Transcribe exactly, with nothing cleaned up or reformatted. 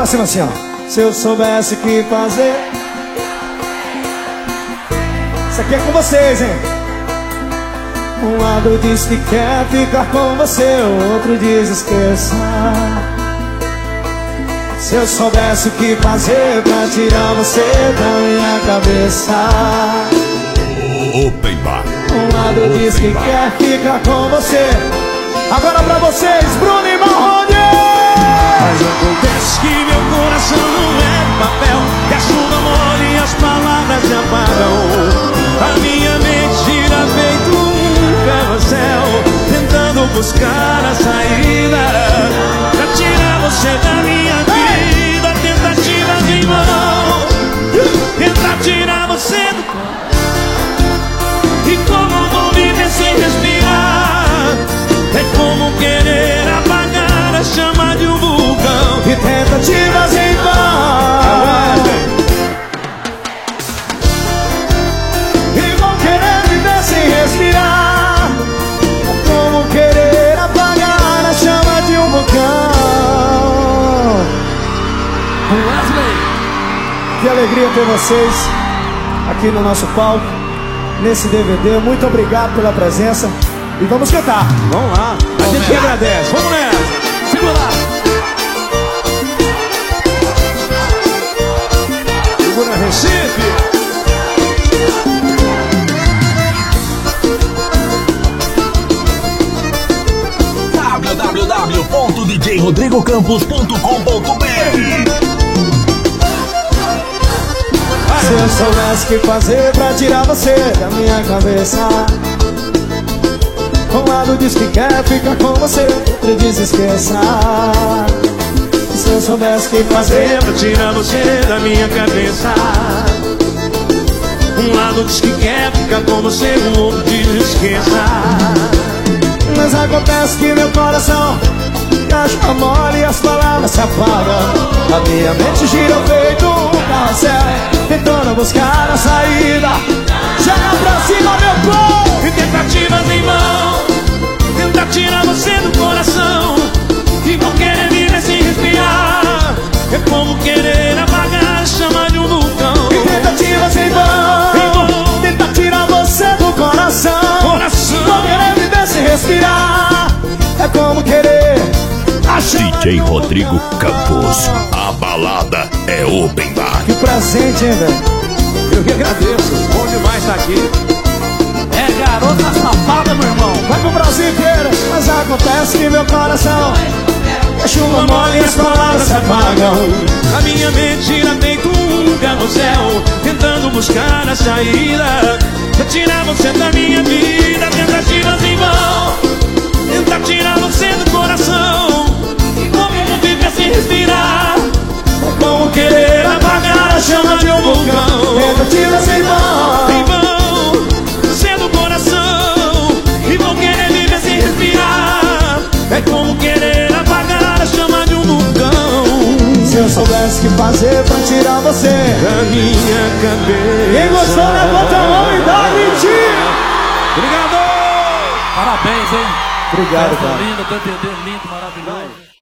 pra cima assim, ó. Se eu soubesse o que fazer. Isso aqui é com vocês, hein? Um lado diz que quer ficar com você, o outro diz esqueça. Se eu soubesse o que fazer pra tirar você da minha cabeça. Open bar. Um lado diz que quer ficar com você. Agora pra vocês, Bruno e Marrone. Mas acontece que meu coração não é papel, que a chuva molha e as palavras se apagam. A minha mente gira feito um carrossel, tentando buscar a saída pra tirar você da minha vida. Tentativas em vão, tentar tirar você do corpo. E como vou viver sem respirar? É como querer apagar a chama de um vulcão. E tentativas em vão, e vão querer viver sem respirar. É como querer apagar a chama de um vulcão. Wesley, que alegria ter vocês aqui no nosso palco, nesse D V D. Muito obrigado pela presença. E vamos cantar. vamos lá, a gente que agradece. Vamos nessa, segura lá. Segura Recife. w w w ponto d j rodrigo campos ponto com ponto b r. Se eu soubesse o que fazer pra tirar você da minha cabeça. Um lado diz que quer ficar com você, outro diz esqueça. Se eu soubesse o que fazer Pra tirar você da minha cabeça. Um lado diz que quer ficar com você, o outro diz esqueça. mas acontece que meu coração casca mole e as palavras se apagam. A minha mente gira feito um carrossel, tentando buscar a saída. Joga pra cima, meu povo! E tentativas em vão, tentar tirar você do coração. E vão querer viver sem respirar. É como querer apagar a chama de um vulcão. E tentativas em vão, tentar tirar você do coração. Coração. Vão querer viver sem respirar. É como querer a chama D J Rodrigo Campos, a balada é open bar. Que presente, hein, velho? Eu que agradeço, bom demais estar aqui. É garota safada, meu irmão. Vai pro Brasil inteiro. Mas acontece que meu coração é chuva mole e as palavras se apagam. A minha mente gira feito um carrossel, tentando buscar a saída pra tirar você da minha vida. Tentativas em vão, tentar tirar você do coração. E como viver sem respirar? Como querer apagar a chama de um vulcão. Tentativas em vão, Em vão, você do coração. E vão querer viver sem respirar. É como querer apagar a chama de um vulcão. se eu soubesse o que fazer pra tirar você Da minha cabeça. Quem gostou, levanta a mão e dá mentira. Obrigado! Parabéns, hein? Obrigado, Festa cara. linda, D V D lindo, maravilhoso.